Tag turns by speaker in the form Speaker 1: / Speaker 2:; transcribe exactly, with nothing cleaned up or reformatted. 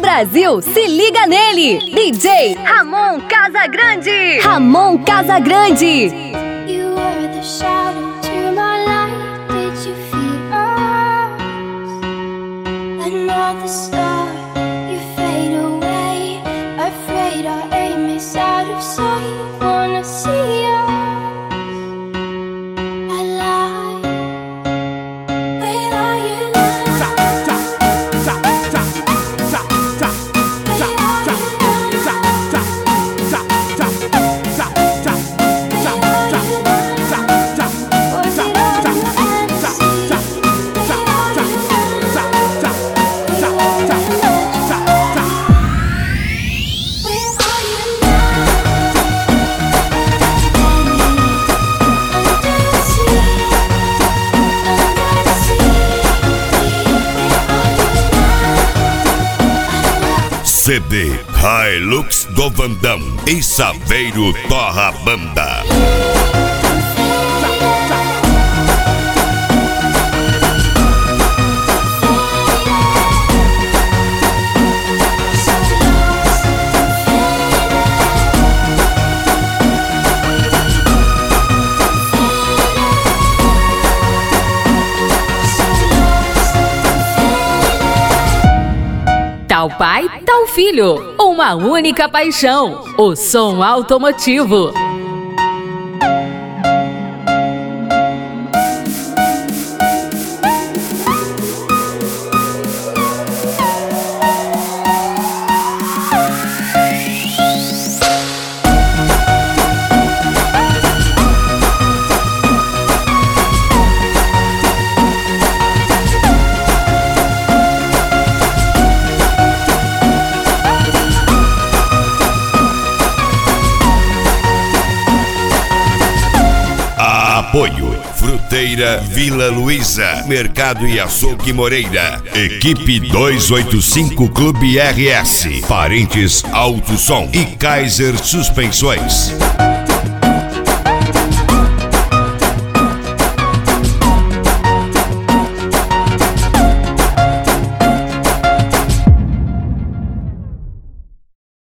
Speaker 1: Brasil se liga nele. D J Ramon Casagrande. Ramon Casagrande.
Speaker 2: You were the shadow to my light. Did you feel us? Another star, you fade away. Afraid our aim is out of sight. Wanna see us alive. Where are you now?
Speaker 3: C D Hilux do Vandão e Saveiro Torra Banda.
Speaker 4: Tal pai, tal filho, uma única paixão, o som automotivo.
Speaker 3: Apoio Fruteira Vila Luísa, Mercado e Açougue Moreira, Equipe duzentos e oitenta e cinco Clube R S, Parentes Alto Som e Kaiser Suspensões.